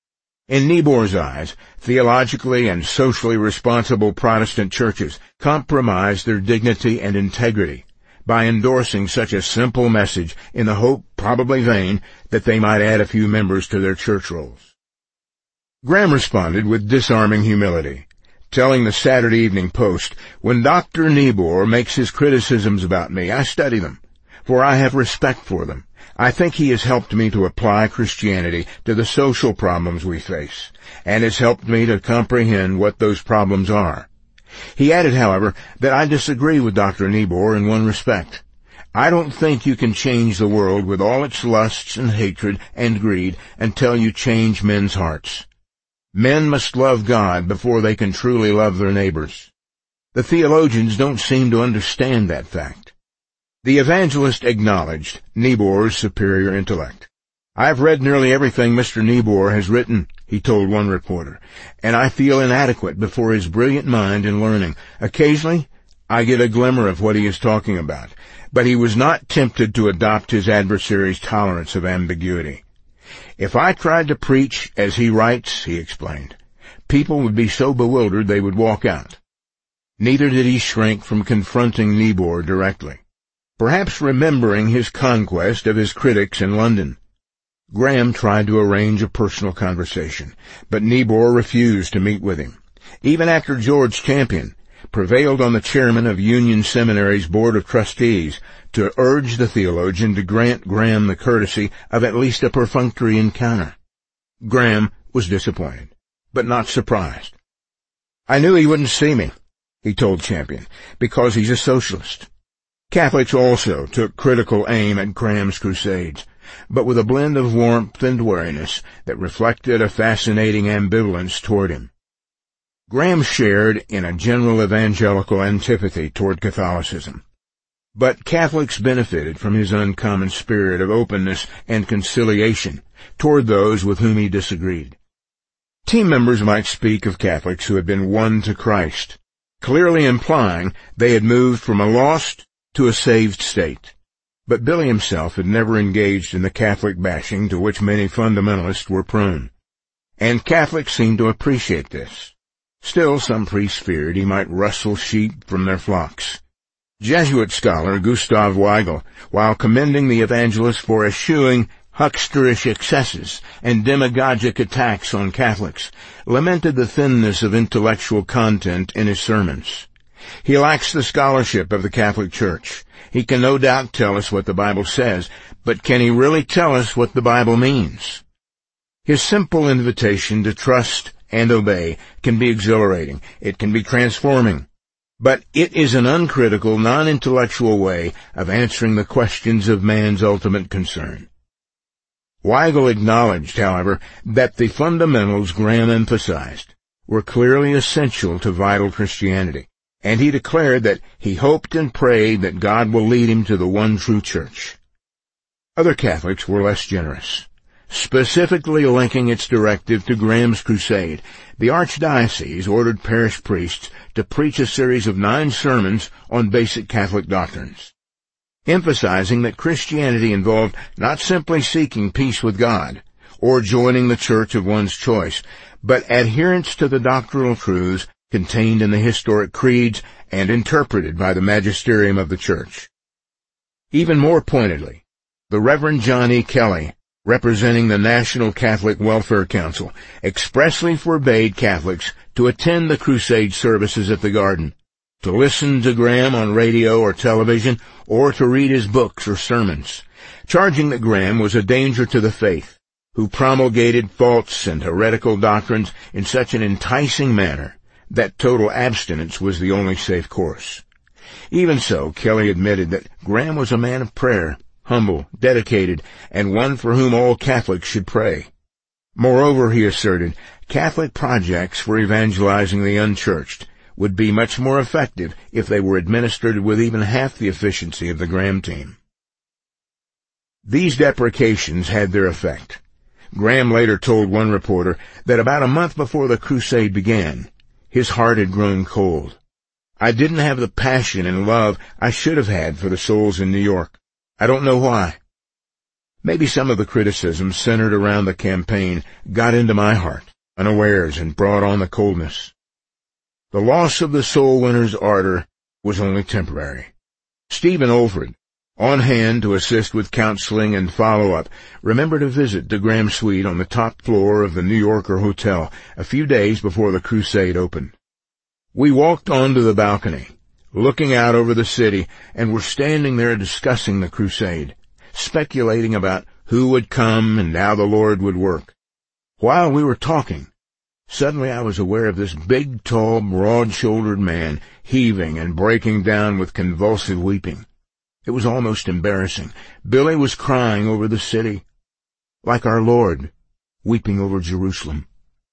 [SPEAKER 1] In Niebuhr's eyes, theologically and socially responsible Protestant churches compromised their dignity and integrity by endorsing such a simple message in the hope, probably vain, that they might add a few members to their church rolls. Graham responded with disarming humility, telling the Saturday Evening Post, "When Dr. Niebuhr makes his criticisms about me, I study them, for I have respect for them. I think he has helped me to apply Christianity to the social problems we face, and has helped me to comprehend what those problems are." He added, however, that I disagree with Dr. Niebuhr in one respect. I don't think you can change the world with all its lusts and hatred and greed until you change men's hearts. Men must love God before they can truly love their neighbors. The theologians don't seem to understand that fact. The evangelist acknowledged Niebuhr's superior intellect. "I've read nearly everything Mr. Niebuhr has written," he told one reporter, "and I feel inadequate before his brilliant mind and learning. Occasionally, I get a glimmer of what he is talking about, but he was not tempted to adopt his adversary's tolerance of ambiguity. If I tried to preach as he writes," he explained, "people would be so bewildered they would walk out." Neither did he shrink from confronting Niebuhr directly, perhaps remembering his conquest of his critics in London. Graham tried to arrange a personal conversation, but Niebuhr refused to meet with him. Even after George Champion prevailed on the chairman of Union Seminary's Board of Trustees to urge the theologian to grant Graham the courtesy of at least a perfunctory encounter. Graham was disappointed, but not surprised. "I knew he wouldn't see me," he told Champion, "because he's a socialist." Catholics also took critical aim at Graham's crusades, but with a blend of warmth and wariness that reflected a fascinating ambivalence toward him. Graham shared in a general evangelical antipathy toward Catholicism, but Catholics benefited from his uncommon spirit of openness and conciliation toward those with whom he disagreed. Team members might speak of Catholics who had been won to Christ, clearly implying they had moved from a lost to a saved state. But Billy himself had never engaged in the Catholic bashing to which many fundamentalists were prone, and Catholics seemed to appreciate this. Still, some priests feared he might rustle sheep from their flocks. Jesuit scholar Gustav Weigel, while commending the evangelist for eschewing hucksterish excesses and demagogic attacks on Catholics, lamented the thinness of intellectual content in his sermons. He lacks the scholarship of the Catholic Church. He can no doubt tell us what the Bible says, but can he really tell us what the Bible means? His simple invitation to trust and obey can be exhilarating. It can be transforming. But it is an uncritical, non-intellectual way of answering the questions of man's ultimate concern. Weigel acknowledged, however, that the fundamentals Graham emphasized were clearly essential to vital Christianity, and he declared that he hoped and prayed that God will lead him to the one true church. Other Catholics were less generous. specifically linking its directive to Graham's crusade. The archdiocese ordered parish priests to preach a series of 9 sermons on basic Catholic doctrines, emphasizing that Christianity involved not simply seeking peace with God or joining the church of one's choice, but adherence to the doctrinal truths contained in the historic creeds and interpreted by the magisterium of the church. Even more pointedly, the Reverend John E. Kelly, representing the National Catholic Welfare Council, expressly forbade Catholics to attend the crusade services at the Garden, to listen to Graham on radio or television, or to read his books or sermons, charging that Graham was a danger to the faith, who promulgated false and heretical doctrines in such an enticing manner that total abstinence was the only safe course. Even so, Kelly admitted that Graham was a man of prayer, humble, dedicated, and one for whom all Catholics should pray. Moreover, he asserted, Catholic projects for evangelizing the unchurched would be much more effective if they were administered with even half the efficiency of the Graham team. These deprecations had their effect. Graham later told one reporter that about a month before the crusade began, his heart had grown cold. I didn't have the passion and love I should have had for the souls in New York. I don't know why. Maybe some of the criticism centered around the campaign got into my heart, unawares, and brought on the coldness. The loss of the soul winner's ardor was only temporary. Stephen Olford, on hand to assist with counseling and follow-up, remembered a visit to Graham's suite on the top floor of the New Yorker Hotel a few days before the crusade opened. We walked onto the balcony, looking out over the city, and were standing there discussing the crusade, speculating about who would come and how the Lord would work. While we were talking, suddenly I was aware of this big, tall, broad-shouldered man heaving and breaking down with convulsive weeping. It was almost embarrassing. Billy was crying over the city, like our Lord weeping over Jerusalem.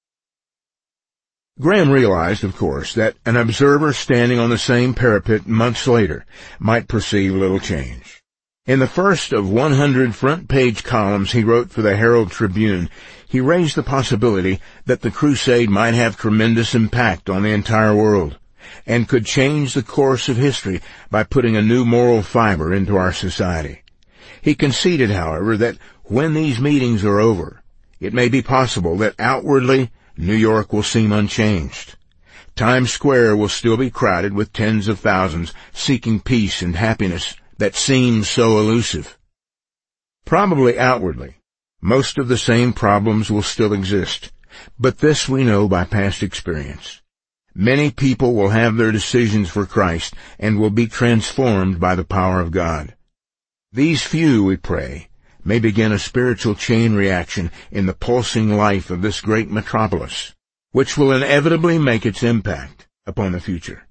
[SPEAKER 1] Graham realized, of course, that an observer standing on the same parapet months later might perceive little change. In the first of 100 front-page columns he wrote for the Herald Tribune, he raised the possibility that the crusade might have tremendous impact on the entire world, and could change the course of history by putting a new moral fiber into our society. He conceded, however, that when these meetings are over, it may be possible that outwardly New York will seem unchanged. Times Square will still be crowded with tens of thousands seeking peace and happiness that seems so elusive. Probably outwardly, most of the same problems will still exist, but this we know by past experience. Many people will have their decisions for Christ and will be transformed by the power of God. These few, we pray, may begin a spiritual chain reaction in the pulsing life of this great metropolis, which will inevitably make its impact upon the future.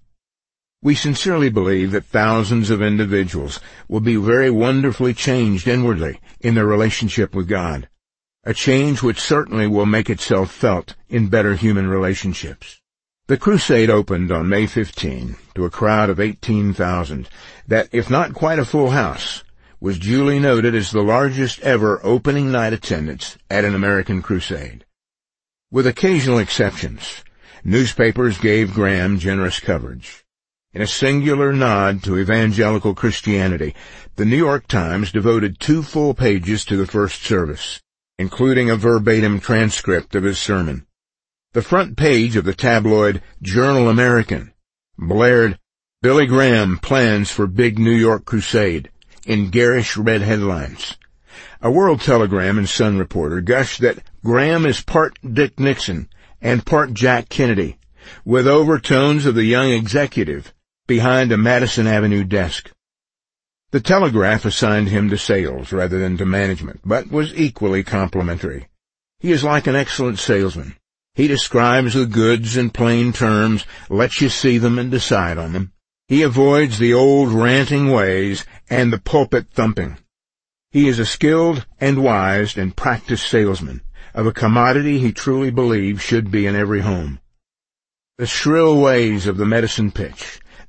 [SPEAKER 1] We sincerely believe that thousands of individuals will be very wonderfully changed inwardly in their relationship with God, a change which certainly will make itself felt in better human relationships. The crusade opened on May 15 to a crowd of 18,000 that, if not quite a full house, was duly noted as the largest ever opening night attendance at an American crusade. With occasional exceptions, newspapers gave Graham generous coverage. In a singular nod to evangelical Christianity, the New York Times devoted 2 full pages to the first service, including a verbatim transcript of his sermon. The front page of the tabloid Journal-American blared, "Billy Graham plans for big New York crusade," in garish red headlines. A World Telegram and Sun reporter gushed that Graham is part Dick Nixon and part Jack Kennedy, with overtones of the young executive behind a Madison Avenue desk. The Telegraph assigned him to sales rather than to management, but was equally complimentary. He is like an excellent salesman. He describes the goods in plain terms, lets you see them and decide on them. He avoids the old ranting ways and the pulpit thumping. He is a skilled and wise and practiced salesman of a commodity he truly believes should be in every home. The shrill ways of the medicine pitch,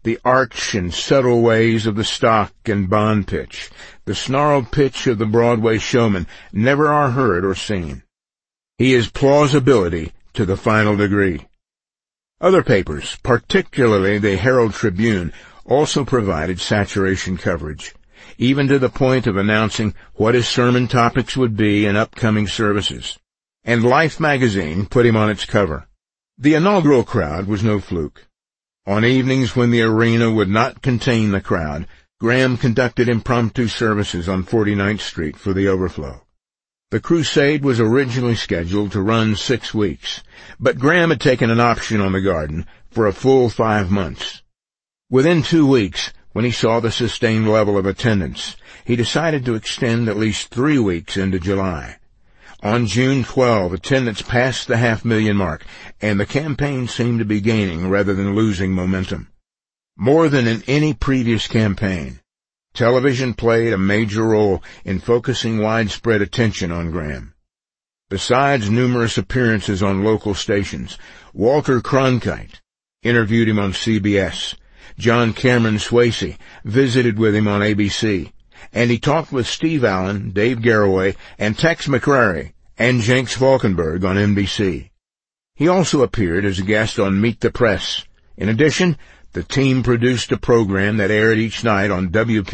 [SPEAKER 1] the arch and subtle ways of the stock and bond pitch, the snarled pitch of the Broadway showman, never are heard or seen. He is plausibility to the final degree. Other papers, particularly the Herald Tribune, also provided saturation coverage, even to the point of announcing what his sermon topics would be in upcoming services. And Life magazine put him on its cover. The inaugural crowd was no fluke. On evenings when the arena would not contain the crowd, Graham conducted impromptu services on 49th Street for the overflow. The crusade was originally scheduled to run 6 weeks, but Graham had taken an option on the Garden for a full 5 months. Within 2 weeks, when he saw the sustained level of attendance, he decided to extend at least 3 weeks into July. On June 12, attendance passed the 500,000 mark, and the campaign seemed to be gaining rather than losing momentum. More than in any previous campaign, television played a major role in focusing widespread attention on Graham. Besides numerous appearances on local stations, Walter Cronkite interviewed him on CBS. John Cameron Swayze visited with him on ABC. And he talked with Steve Allen, Dave Garroway, and Tex McCrary, and Jenks Falkenberg on NBC. He also appeared as a guest on Meet the Press. In addition, the team produced a program that aired each night on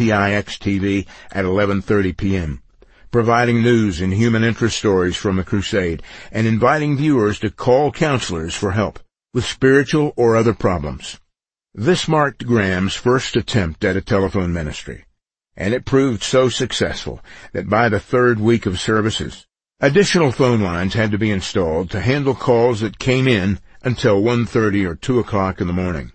[SPEAKER 1] WPIX-TV at 11:30 p.m., providing news and human interest stories from the crusade, and inviting viewers to call counselors for help with spiritual or other problems. This marked Graham's first attempt at a telephone ministry, and it proved so successful that by the 3rd week of services, additional phone lines had to be installed to handle calls that came in until 1:30 or 2 o'clock in the morning.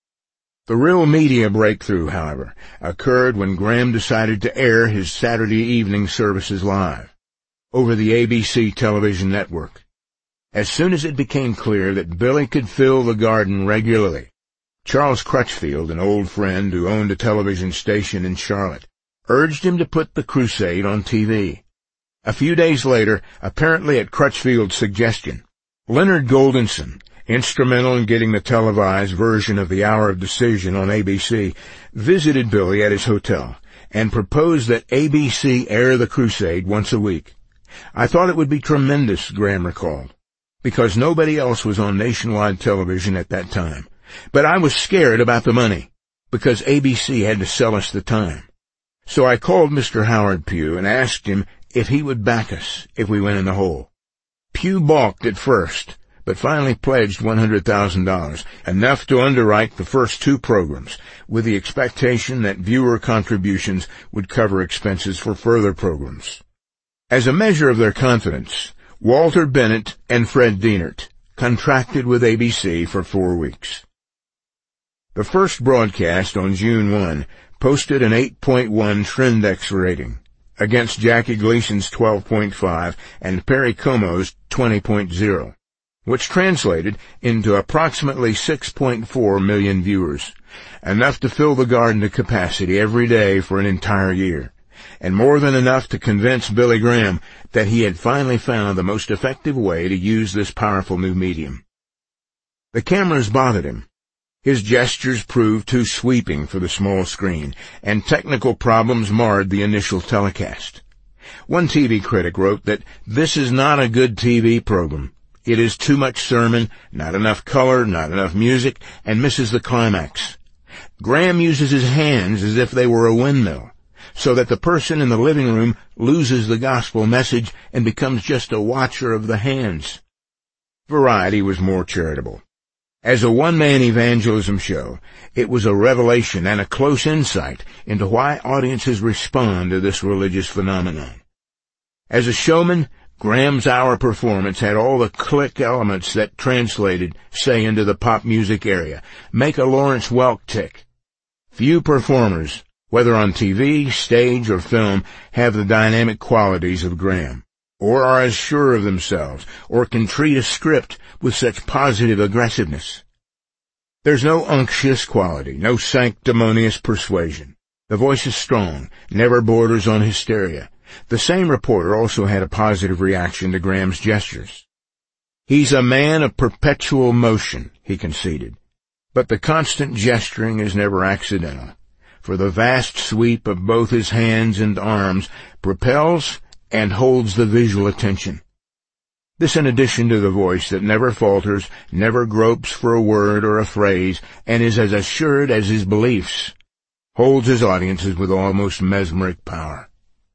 [SPEAKER 1] The real media breakthrough, however, occurred when Graham decided to air his Saturday evening services live over the ABC television network. As soon as it became clear that Billy could fill the Garden regularly, Charles Crutchfield, an old friend who owned a television station in Charlotte, urged him to put the crusade on TV. A few days later, apparently at Crutchfield's suggestion, Leonard Goldenson, instrumental in getting the televised version of the Hour of Decision on ABC, visited Billy at his hotel and proposed that ABC air the crusade once a week. I thought it would be tremendous, Graham recalled, because nobody else was on nationwide television at that time. But I was scared about the money, because ABC had to sell us the time. So I called Mr. Howard Pugh and asked him if he would back us if we went in the hole. Pugh balked at first, but finally pledged $100,000, enough to underwrite the first 2 programs, with the expectation that viewer contributions would cover expenses for further programs. As a measure of their confidence, Walter Bennett and Fred Dienert contracted with ABC for 4 weeks. The first broadcast on June 1 posted an 8.1 Trendex rating against Jackie Gleason's 12.5 and Perry Como's 20.0, which translated into approximately 6.4 million viewers, enough to fill the Garden to capacity every day for an entire year, and more than enough to convince Billy Graham that he had finally found the most effective way to use this powerful new medium. The cameras bothered him. His gestures proved too sweeping for the small screen, and technical problems marred the initial telecast. One TV critic wrote that this is not a good TV program. It is too much sermon, not enough color, not enough music, and misses the climax. Graham uses his hands as if they were a windmill, so that the person in the living room loses the gospel message and becomes just a watcher of the hands. Variety was more charitable. As a one-man evangelism show, it was a revelation and a close insight into why audiences respond to this religious phenomenon. As a showman, Graham's hour performance had all the click elements that translated, say, into the pop music area. Make a Lawrence Welk tick. Few performers, whether on TV, stage, or film, have the dynamic qualities of Graham, or are as sure of themselves, or can treat a script with such positive aggressiveness. There's no unctuous quality, no sanctimonious persuasion. The voice is strong, never borders on hysteria. The same reporter also had a positive reaction to Graham's gestures. He's a man of perpetual motion, he conceded. But the constant gesturing is never accidental, for the vast sweep of both his hands and arms propels and holds the visual attention. This in addition to the voice that never falters, never gropes for a word or a phrase, and is as assured as his beliefs, holds his audiences with almost mesmeric power.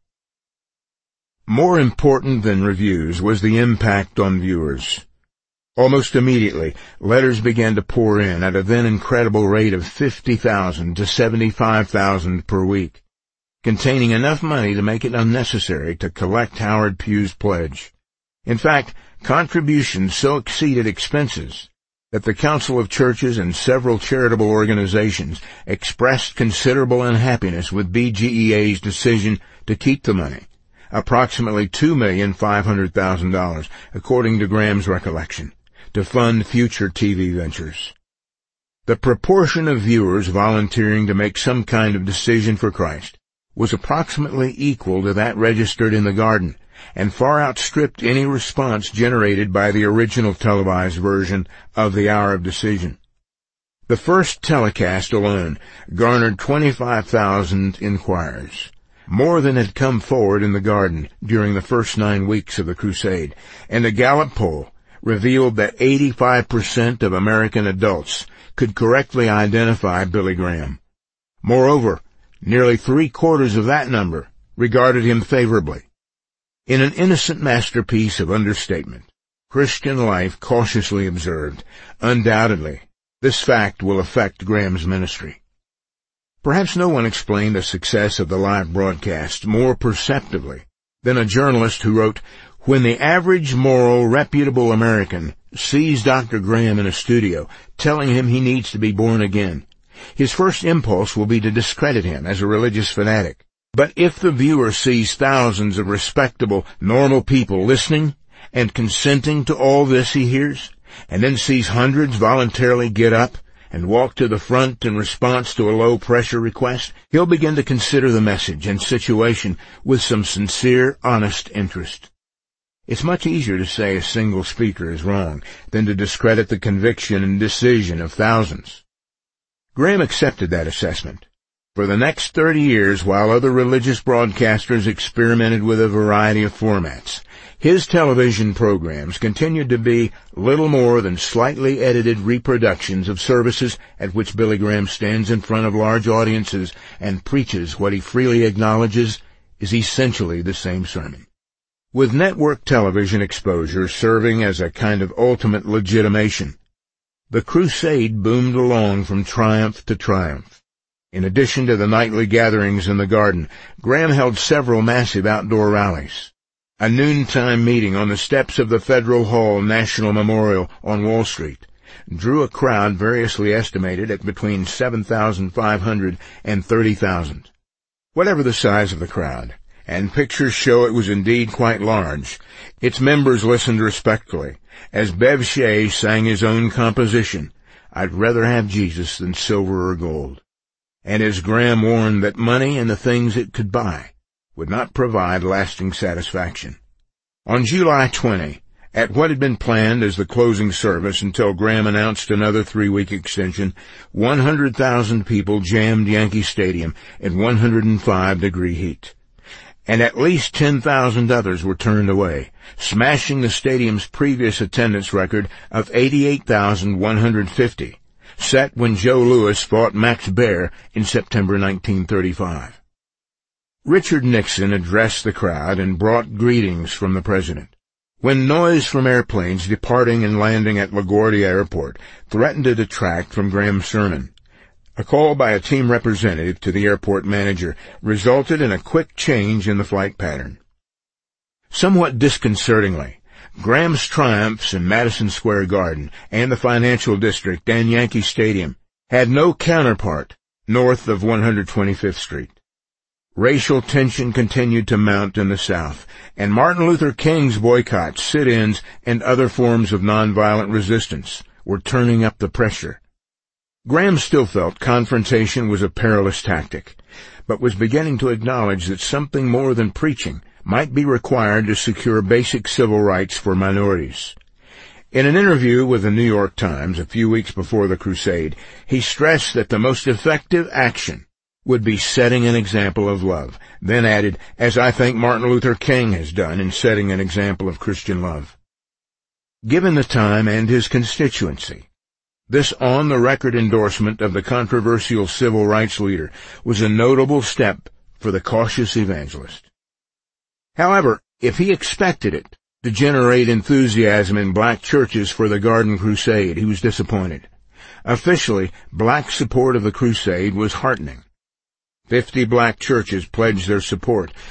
[SPEAKER 1] More important than reviews was the impact on viewers. Almost immediately, letters began to pour in at a then incredible rate of 50,000 to 75,000 per week, containing enough money to make it unnecessary to collect Howard Pugh's pledge. In fact, contributions so exceeded expenses that the Council of Churches and several charitable organizations expressed considerable unhappiness with BGEA's decision to keep the money, approximately $2,500,000, according to Graham's recollection, to fund future TV ventures. The proportion of viewers volunteering to make some kind of decision for Christ was approximately equal to that registered in the Garden, and far outstripped any response generated by the original televised version of the Hour of Decision. The first telecast alone garnered 25,000 inquirers, more than had come forward in the Garden during the first 9 weeks of the crusade, and a Gallup poll revealed that 85% of American adults could correctly identify Billy Graham. Moreover, nearly 3/4 of that number regarded him favorably. In an innocent masterpiece of understatement, Christian Life cautiously observed, undoubtedly, this fact will affect Graham's ministry. Perhaps no one explained the success of the live broadcast more perceptively than a journalist who wrote, "When the average moral, reputable American sees Dr. Graham in a studio telling him he needs to be born again, his first impulse will be to discredit him as a religious fanatic. But if the viewer sees thousands of respectable, normal people listening and consenting to all this he hears, and then sees hundreds voluntarily get up and walk to the front in response to a low-pressure request, he'll begin to consider the message and situation with some sincere, honest interest." It's much easier to say a single speaker is wrong than to discredit the conviction and decision of thousands. Graham accepted that assessment. For the next 30 years, while other religious broadcasters experimented with a variety of formats, his television programs continued to be little more than slightly edited reproductions of services at which Billy Graham stands in front of large audiences and preaches what he freely acknowledges is essentially the same sermon. With network television exposure serving as a kind of ultimate legitimation, the crusade boomed along from triumph to triumph. In addition to the nightly gatherings in the Garden, Graham held several massive outdoor rallies. A noontime meeting on the steps of the Federal Hall National Memorial on Wall Street drew a crowd variously estimated at between 7,500 and 30,000. Whatever the size of the crowd, and pictures show it was indeed quite large, its members listened respectfully, as Bev Shea sang his own composition, "I'd rather have Jesus than silver or gold," and as Graham warned that money and the things it could buy would not provide lasting satisfaction. On July 20, at what had been planned as the closing service until Graham announced another 3-week extension, 100,000 people jammed Yankee Stadium in 105-degree heat. And at least 10,000 others were turned away, smashing the stadium's previous attendance record of 88,150, set when Joe Louis fought Max Baer in September 1935. Richard Nixon addressed the crowd and brought greetings from the president. When noise from airplanes departing and landing at LaGuardia Airport threatened to detract from Graham's sermon, a call by a team representative to the airport manager resulted in a quick change in the flight pattern. Somewhat disconcertingly, Graham's triumphs in Madison Square Garden and the Financial District and Yankee Stadium had no counterpart north of 125th Street. Racial tension continued to mount in the South, and Martin Luther King's boycotts, sit-ins, and other forms of nonviolent resistance were turning up the pressure. Graham still felt confrontation was a perilous tactic, but was beginning to acknowledge that something more than preaching might be required to secure basic civil rights for minorities. In an interview with the New York Times a few weeks before the crusade, he stressed that the most effective action would be setting an example of love, then added, as I think Martin Luther King has done in setting an example of Christian love. Given the time and his constituency, this on-the-record endorsement of the controversial civil rights leader was a notable step for the cautious evangelist. However, if he expected it to generate enthusiasm in black churches for the Garden Crusade, he was disappointed. Officially, black support of the crusade was heartening. 50 black churches pledged their support,